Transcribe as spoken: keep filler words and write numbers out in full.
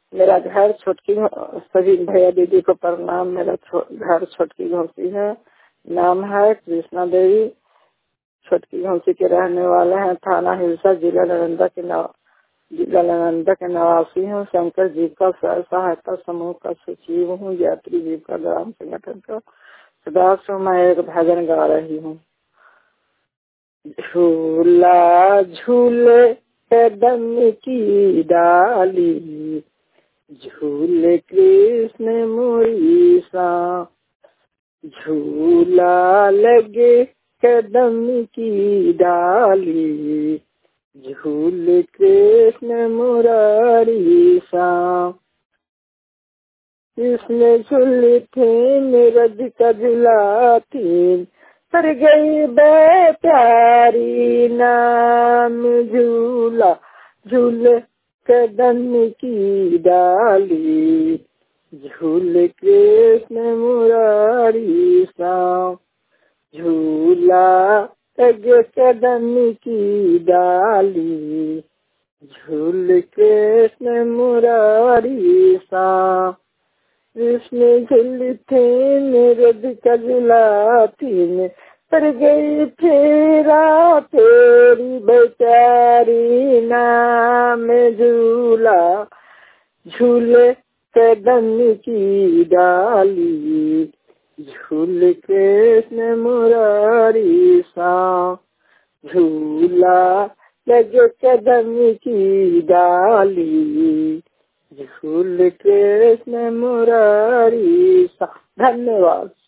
मेरा घर छोटकी, सभी भैया दीदी को प्रणाम। मेरा छो, घर छोटकी घोसी है। नाम है कृष्णा देवी। छोटकी घोसी के रहने वाले हैं। थाना हिलसा, जिला नालंदा के नव जिला नालंदा के निवासी हूँ। शंकर जीविका स्व सहायता समूह का सचिव हूँ। यात्री जीविका ग्राम संगठन का सदस्य। मैं एक भजन गा रही हूँ। झूला झूले कदम की डाली, झूले कृष्ण मोरी सा। झूला लगे कदम की डाली, झूले कृष्ण मुरारी सा। कृष्ण झूले थे मेरज का झुलाती, पर गई बे प्यारी नाम। झूला झूले कदम की डाली, झूले कृष्ण मुरारी सा। झूला लगे कदम की डाली, झूले कृष्ण मुरारी सा। कृष्ण झूलते मेरे झुलाती में, पर गई फेरा तेरी बेचारी नाम। झूला झूले कदम की डाली, झूले कृष्ण मुरारी सा। झूला लगे कदम की डाली, झूले कृष्ण मुरारी सा। धन्यवाद।